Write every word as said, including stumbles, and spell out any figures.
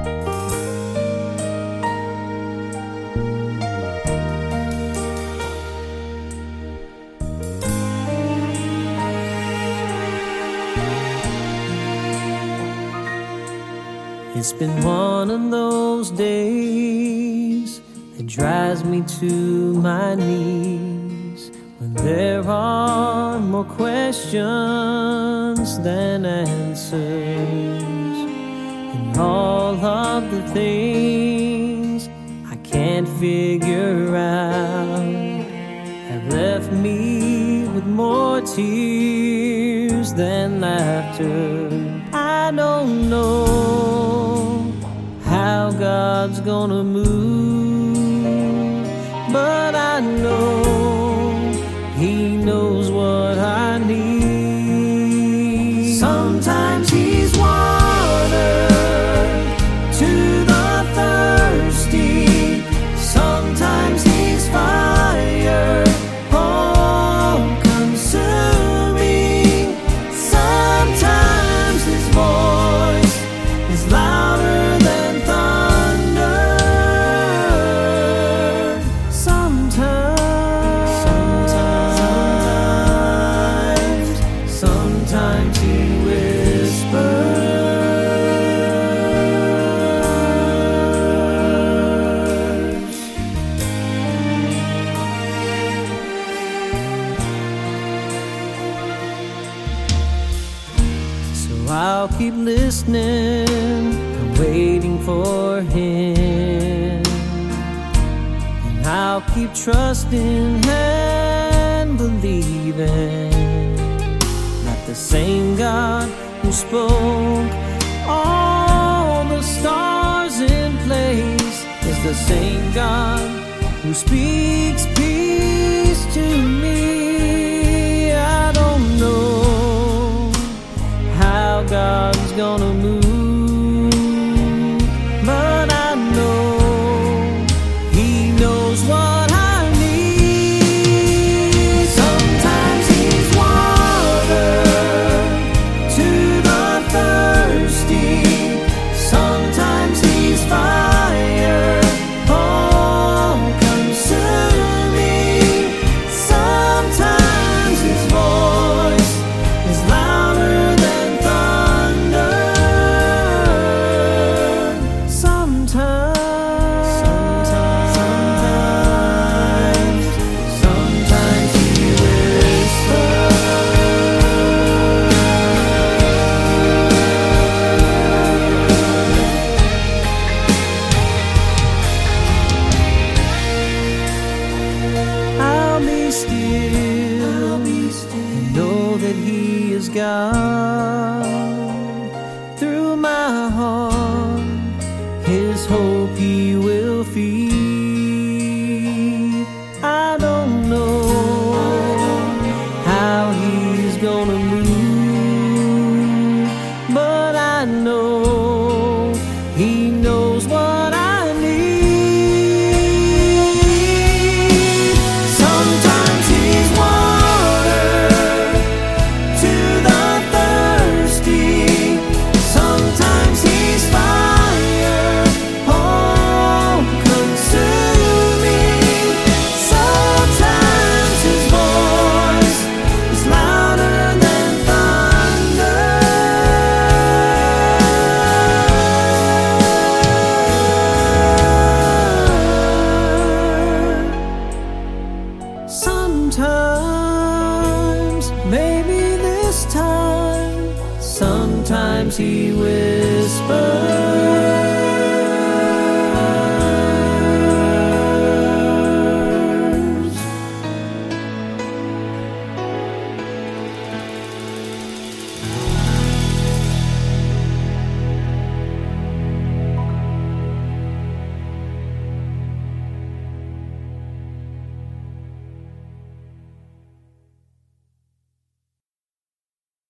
It's been one of those days that drives me to my knees, when there are more questions than answers, and all of the things I can't figure out have left me with more tears than laughter. I don't know how God's gonna move, but I know He knows what I need. Sometimes He's water to the thirsty, sometimes He's fire, all consuming. Sometimes His voice is louder than thunder. Sometimes, sometimes, sometimes He whispers. So I'll keep listening and waiting for Him, and I'll keep trusting and believing that the same God who spoke all the stars in place is the same God who speaks peace to me. I don't know how God's gonna move, but I know He knows what I need. Sometimes He's water to the thirsty, sometimes He's fire, all consuming. Sometimes His voice is louder than thunder. Sometimes, sometimes, sometimes He whispers. I'll be still, and know that He is God. Through my heart His hope He will feed. I don't know how He's gonna move, but I know He knows what I need. Sometimes He's water to the thirsty, sometimes He's fire, all consuming. Sometimes His voice is louder than thunder. Sometimes, maybe this time, sometimes He whispers.